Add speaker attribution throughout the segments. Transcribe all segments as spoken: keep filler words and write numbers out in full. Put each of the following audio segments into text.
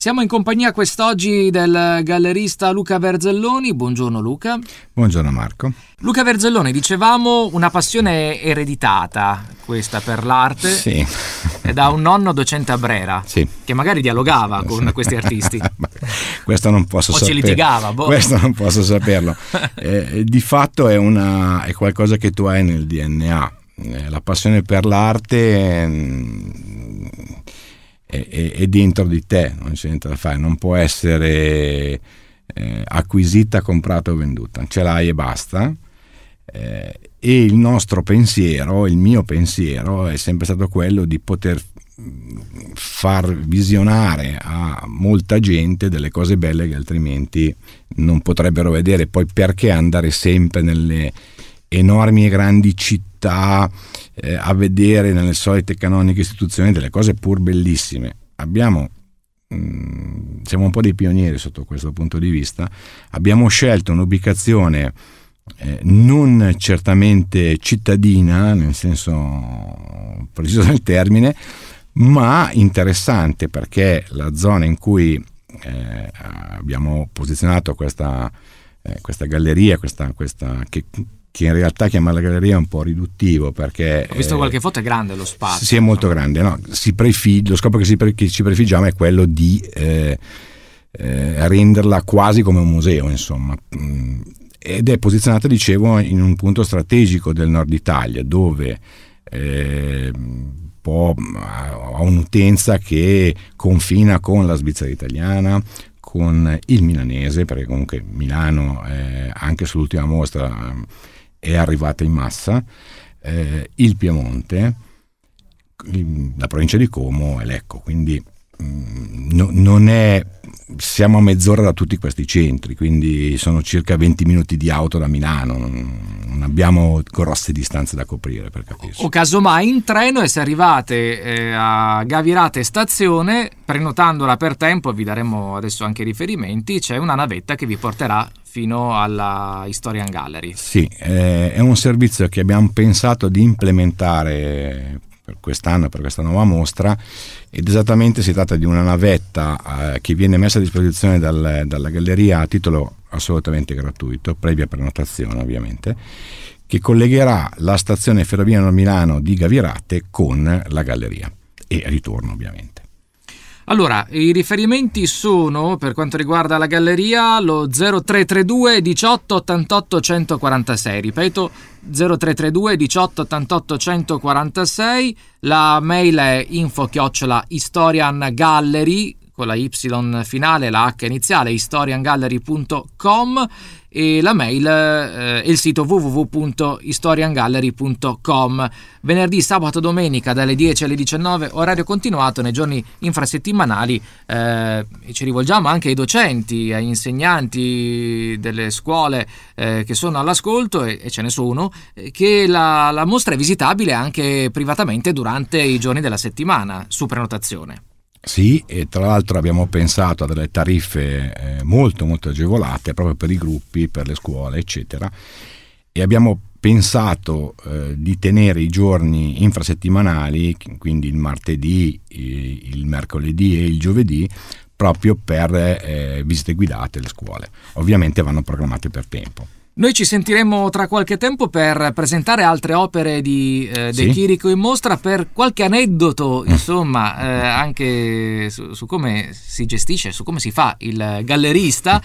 Speaker 1: Siamo in compagnia quest'oggi del gallerista Luca Verzelloni. Buongiorno Luca.
Speaker 2: Buongiorno Marco.
Speaker 1: Luca Verzelloni, dicevamo una passione ereditata questa per l'arte,
Speaker 2: sì.
Speaker 1: Da un nonno docente a Brera,
Speaker 2: sì.
Speaker 1: Che magari dialogava con questi artisti.
Speaker 2: Questo non posso
Speaker 1: o
Speaker 2: saperlo.
Speaker 1: ci litigava. Boh.
Speaker 2: Questo non posso saperlo. eh, di fatto è, una, è qualcosa che tu hai nel D N A. Eh, la passione per l'arte mh, è, è, è dentro di te, non c'è niente da fare, non può essere eh, acquisita, comprata o venduta, ce l'hai e basta. Eh, e il nostro pensiero, il mio pensiero è sempre stato quello di poter far visionare a molta gente delle cose belle che altrimenti non potrebbero vedere. Poi perché andare sempre nelle enormi e grandi città eh, a vedere nelle solite canoniche istituzioni delle cose pur bellissime? Abbiamo mh, siamo un po' dei pionieri sotto questo punto di vista. Abbiamo scelto un'ubicazione eh, non certamente cittadina nel senso preciso del termine, ma interessante, perché la zona in cui eh, abbiamo posizionato questa, eh, questa galleria, questa, questa che, che in realtà chiamare la galleria è un po' riduttivo, perché
Speaker 1: ho visto
Speaker 2: eh,
Speaker 1: qualche foto, è grande lo spazio.
Speaker 2: Sì, è molto grande, no? Si prefig- lo scopo che, si pre- che ci prefiggiamo è quello di eh, eh, renderla quasi come un museo, insomma. Ed è posizionata, dicevo, in un punto strategico del nord Italia, dove eh, po' ha un'utenza che confina con la Svizzera italiana, con il milanese, perché comunque Milano eh, anche sull'ultima mostra è arrivata in massa, eh, il Piemonte, la provincia di Como e Lecco, quindi mh, no, non è siamo a mezz'ora da tutti questi centri, quindi sono circa venti minuti di auto da Milano, non abbiamo grosse distanze da coprire, per capirci.
Speaker 1: O casomai in treno, e se arrivate eh, a Gavirate stazione, prenotandola per tempo, vi daremo adesso anche i riferimenti, c'è una navetta che vi porterà fino alla Historian Gallery.
Speaker 2: Sì, eh, è un servizio che abbiamo pensato di implementare per quest'anno, per questa nuova mostra, ed esattamente si tratta di una navetta eh, che viene messa a disposizione dal, dalla galleria a titolo assolutamente gratuito, previa prenotazione ovviamente, che collegherà la stazione ferrovia Milano di Gavirate con la galleria e ritorno ovviamente.
Speaker 1: Allora, i riferimenti sono, per quanto riguarda la galleria, lo zero tre tre due diciotto ottantotto centoquarantasei, ripeto zero tre tre due diciotto ottantotto centoquarantasei, la mail è info chiocciola historian gallery con la Y finale, la H iniziale, historian gallery punto com, e la mail e eh, il sito w w w punto historian gallery punto com. Venerdì, sabato, domenica dalle dieci alle diciannove, orario continuato nei giorni infrasettimanali. Eh, e ci rivolgiamo anche ai docenti, agli insegnanti delle scuole eh, che sono all'ascolto, e, e ce ne sono, eh, che la, la mostra è visitabile anche privatamente durante i giorni della settimana su prenotazione.
Speaker 2: Sì, e tra l'altro abbiamo pensato a delle tariffe eh, molto molto agevolate proprio per i gruppi, per le scuole, eccetera, e abbiamo pensato eh, di tenere i giorni infrasettimanali, quindi il martedì, il mercoledì e il giovedì, proprio per eh, visite guidate alle scuole. Ovviamente vanno programmate per tempo.
Speaker 1: Noi ci sentiremo tra qualche tempo per presentare altre opere di eh, De
Speaker 2: sì.
Speaker 1: Chirico in mostra, per qualche aneddoto, insomma, eh, anche su, su come si gestisce, su come si fa il gallerista.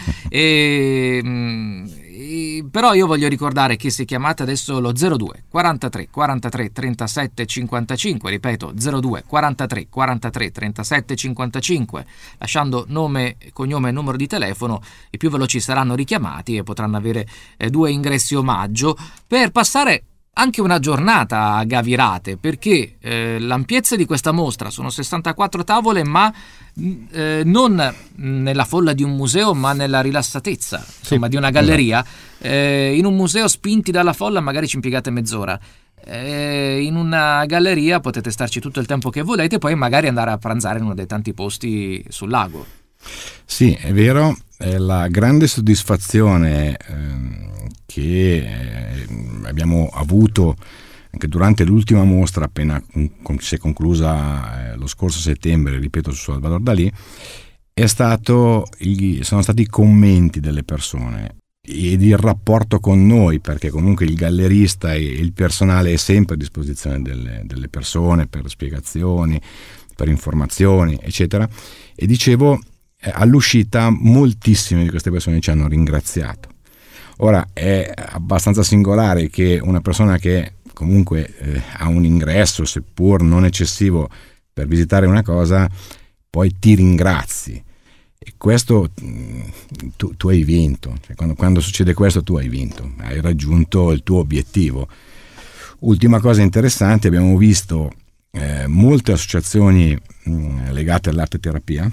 Speaker 1: e, mh, e, però io voglio ricordare che se chiamate adesso lo zero due quarantatré quarantatré trentasette cinquantacinque, ripeto zero due quarantatré quarantatré trentasette cinquantacinque, lasciando nome, cognome e numero di telefono, i più veloci saranno richiamati e potranno avere due ingressi omaggio per passare anche una giornata a Gavirate, perché eh, l'ampiezza di questa mostra sono sessantaquattro tavole, ma eh, non nella folla di un museo, ma nella rilassatezza, insomma, sì, di una galleria. Eh, in un museo, spinti dalla folla, magari ci impiegate mezz'ora. Eh, in una galleria potete starci tutto il tempo che volete e poi magari andare a pranzare in uno dei tanti posti sul lago.
Speaker 2: Sì, è vero. È la grande soddisfazione eh, che eh, abbiamo avuto anche durante l'ultima mostra appena con, con, si è conclusa eh, lo scorso settembre, ripeto, su Salvador Dalì, è stato i, sono stati i commenti delle persone ed il rapporto con noi, perché comunque il gallerista e il personale è sempre a disposizione delle, delle persone per spiegazioni, per informazioni, eccetera. E dicevo, eh, all'uscita moltissime di queste persone ci hanno ringraziato. Ora è abbastanza singolare che una persona che comunque eh, ha un ingresso, seppur non eccessivo, per visitare una cosa, poi ti ringrazi. E questo tu, tu hai vinto, cioè, quando, quando succede questo tu hai vinto, hai raggiunto il tuo obiettivo. Ultima cosa interessante, abbiamo visto eh, molte associazioni mh, legate all'arte terapia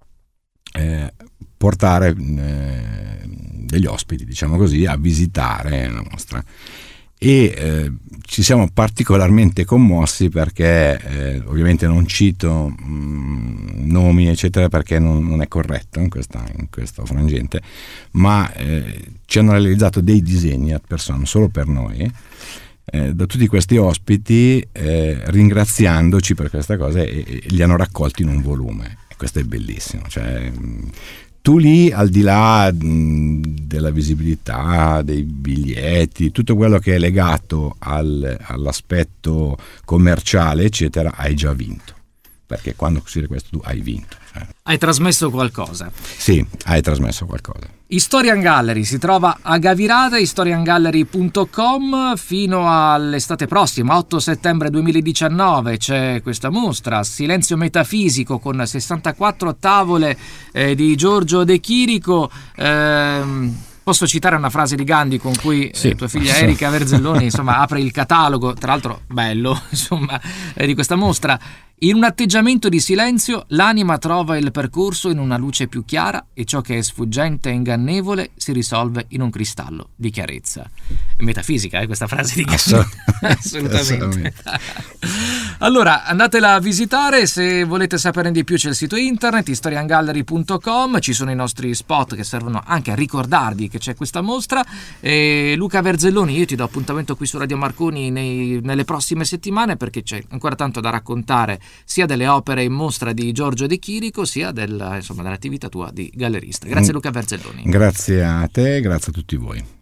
Speaker 2: eh, portare eh, degli ospiti, diciamo così, a visitare la mostra. E eh, ci siamo particolarmente commossi perché eh, ovviamente non cito mh, nomi eccetera perché non, non è corretto in, questa, in questo frangente, ma eh, ci hanno realizzato dei disegni ad persona solo per noi eh, da tutti questi ospiti eh, ringraziandoci per questa cosa e, e li hanno raccolti in un volume, e questo è bellissimo, cioè mh, tu lì, al di là mh, della visibilità, dei biglietti, tutto quello che è legato al, all'aspetto commerciale, eccetera, hai già vinto. Perché quando succede questo tu hai vinto. Cioè.
Speaker 1: Hai trasmesso qualcosa.
Speaker 2: Sì, hai trasmesso qualcosa.
Speaker 1: Historian Gallery si trova a Gavirata, historian gallery punto com, fino all'estate prossima, otto settembre duemiladiciannove, c'è questa mostra, Silenzio metafisico, con sessantaquattro tavole eh, di Giorgio De Chirico. Ehm, posso citare una frase di Gandhi con cui sì, eh, tua figlia posso. Erika Verzelloni insomma apre il catalogo, tra l'altro bello, insomma, eh, di questa mostra. In un atteggiamento di silenzio l'anima trova il percorso in una luce più chiara e ciò che è sfuggente e ingannevole si risolve in un cristallo di chiarezza. È metafisica, eh, questa frase di Gandhi. Assolutamente. Allora, andatela a visitare, se volete saperne di più c'è il sito internet historian gallery punto com, ci sono i nostri spot che servono anche a ricordarvi che c'è questa mostra. E Luca Verzelloni, io ti do appuntamento qui su Radio Marconi nei, nelle prossime settimane, perché c'è ancora tanto da raccontare sia delle opere in mostra di Giorgio De Chirico sia del, insomma, dell'attività tua di gallerista. Grazie Luca Verzelloni.
Speaker 2: Grazie a te, grazie a tutti voi.